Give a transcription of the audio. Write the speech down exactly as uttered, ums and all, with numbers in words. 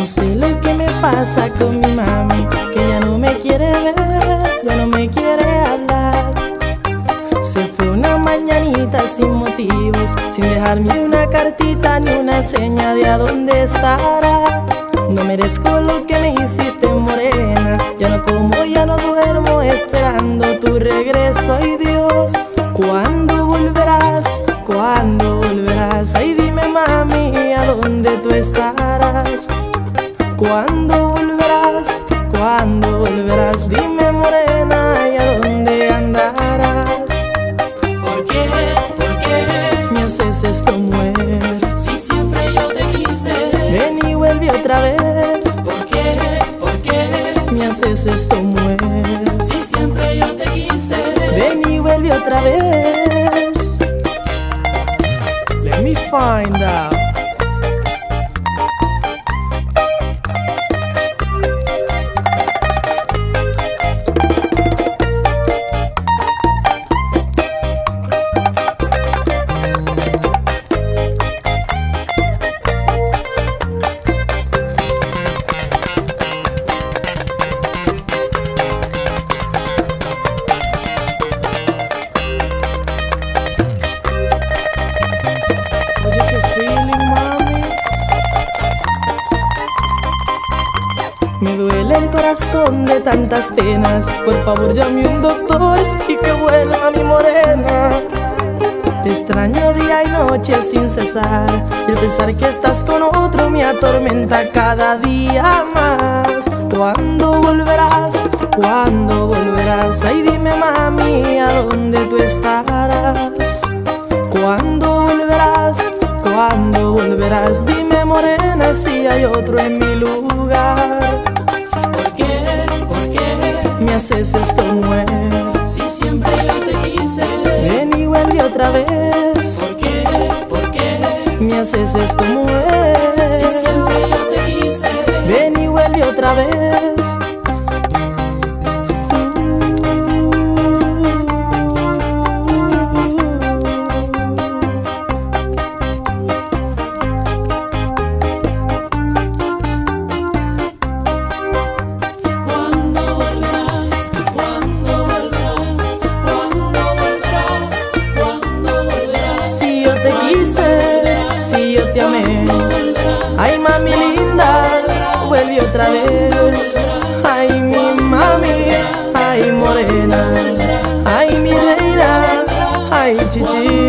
No sé lo que me pasa con mi mami, que ya no me quiere ver, ya no me quiere hablar. Se fue una mañanita sin motivos, sin dejarme una cartita ni una seña de a dónde estará. No merezco lo que me hiciste, morena. Ya no como, ya no duermo, esperando tu regreso. Ay Dios, ¿cuándo volverás? ¿Cuándo volverás? Ay dime mami, ¿a dónde tú estarás? ¿Cuándo volverás? ¿Cuándo volverás? Dime morena, ¿y a dónde andarás? ¿Por qué? ¿Por qué? Me haces esto, mujer. Si siempre yo te quise. Ven y vuelve otra vez. ¿Por qué? ¿Por qué? Me haces esto, mujer. Si siempre yo te quise. Ven y vuelve otra vez. Let me find out. Me duele el corazón de tantas penas. Por favor llame un doctor y que vuelva mi morena. Te extraño día y noche sin cesar, y el pensar que estás con otro me atormenta cada día más. ¿Cuándo volverás? ¿Cuándo volverás? Ay dime mami, ¿a dónde tú estarás? ¿Cuándo volverás? ¿Cuándo volverás? Dime morena si hay otro en mi lugar. ¿Por qué? ¿Por qué? Me haces esto, mujer. Si siempre yo te quise. Ven y vuelve otra vez. ¿Por qué? ¿Por qué? Me haces esto, mujer. Si siempre yo te quise. Ven y vuelve otra vez. Si yo te amé, ay mami linda, vuelve otra vez. Ay mi mami, ay morena, ay mi reina, ay chichi.